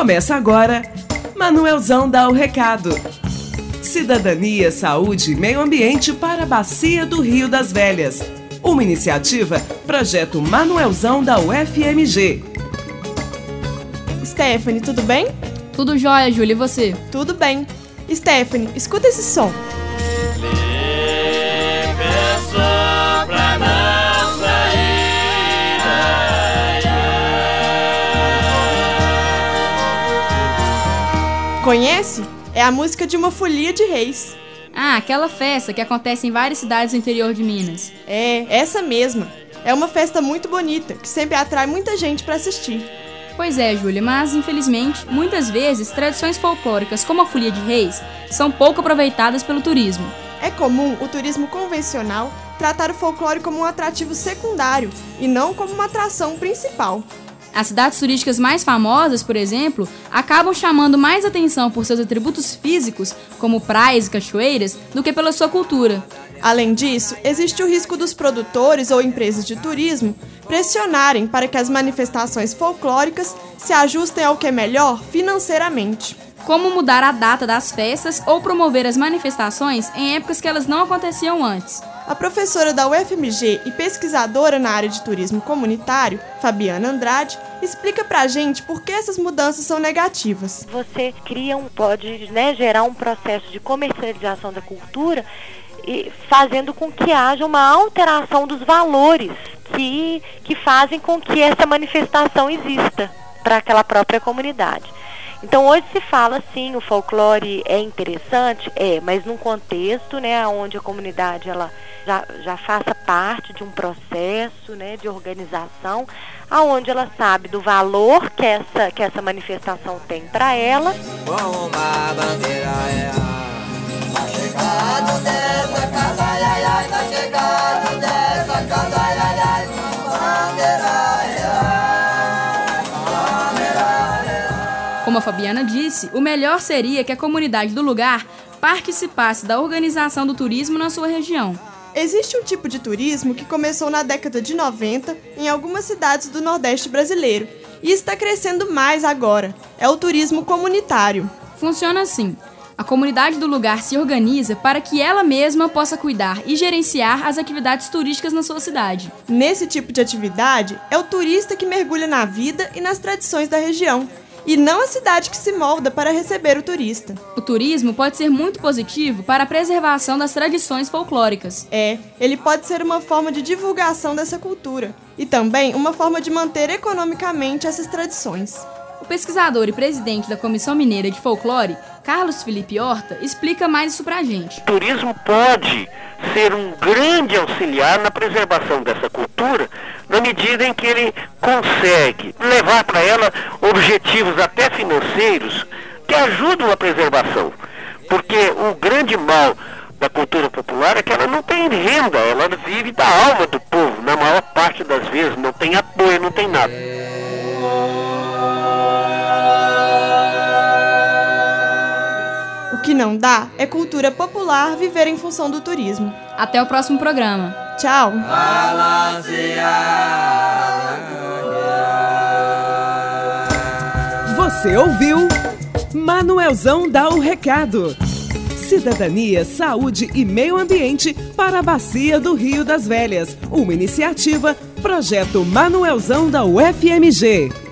Começa agora, Manuelzão dá o recado. Cidadania, saúde e meio ambiente para a Bacia do Rio das Velhas. Uma iniciativa, Projeto Manuelzão da UFMG. Stephanie, tudo bem? Tudo jóia, Júlia, e você? Tudo bem. Stephanie, escuta esse som. Conhece? É a música de uma folia de reis. Ah, aquela festa que acontece em várias cidades do interior de Minas. É, essa mesma. É uma festa muito bonita, que sempre atrai muita gente para assistir. Pois é, Júlia, mas infelizmente, muitas vezes, tradições folclóricas como a folia de reis são pouco aproveitadas pelo turismo. É comum o turismo convencional tratar o folclore como um atrativo secundário e não como uma atração principal. As cidades turísticas mais famosas, por exemplo, acabam chamando mais atenção por seus atributos físicos, como praias e cachoeiras, do que pela sua cultura. Além disso, existe o risco dos produtores ou empresas de turismo pressionarem para que as manifestações folclóricas se ajustem ao que é melhor financeiramente. Como mudar a data das festas ou promover as manifestações em épocas que elas não aconteciam antes. A professora da UFMG e pesquisadora na área de turismo comunitário, Fabiana Andrade, explica pra gente por que essas mudanças são negativas. Você pode gerar um processo de comercialização da cultura e fazendo com que haja uma alteração dos valores que fazem com que essa manifestação exista para aquela própria comunidade. Então hoje se fala sim, o folclore é interessante, mas num contexto, onde a comunidade ela já faça parte de um processo, de organização, aonde ela sabe do valor que essa manifestação tem para ela. Uma bandeira tá chegado dessa casa, ai, ai, tá chegado dessa casa, ai, ai, bandeira. Como a Fabiana disse, o melhor seria que a comunidade do lugar participasse da organização do turismo na sua região. Existe um tipo de turismo que começou na década de 90 em algumas cidades do Nordeste brasileiro e está crescendo mais agora. É o turismo comunitário. Funciona assim. A comunidade do lugar se organiza para que ela mesma possa cuidar e gerenciar as atividades turísticas na sua cidade. Nesse tipo de atividade, é o turista que mergulha na vida e nas tradições da região, e não a cidade que se molda para receber o turista. O turismo pode ser muito positivo para a preservação das tradições folclóricas. Ele pode ser uma forma de divulgação dessa cultura e também uma forma de manter economicamente essas tradições. O pesquisador e presidente da Comissão Mineira de Folclore, Carlos Felipe Horta, explica mais isso pra gente. O turismo pode ser um grande auxiliar na preservação dessa cultura, na medida em que ele consegue levar para ela objetivos até financeiros que ajudam a preservação. Porque o grande mal da cultura popular é que ela não tem renda, ela vive da alma do povo, na maior parte das vezes, não tem apoio, não tem nada. O que não dá é cultura popular viver em função do turismo. Até o próximo programa. Tchau! Você ouviu? Manuelzão dá o recado. Cidadania, saúde e meio ambiente para a Bacia do Rio das Velhas. Uma iniciativa, Projeto Manuelzão da UFMG.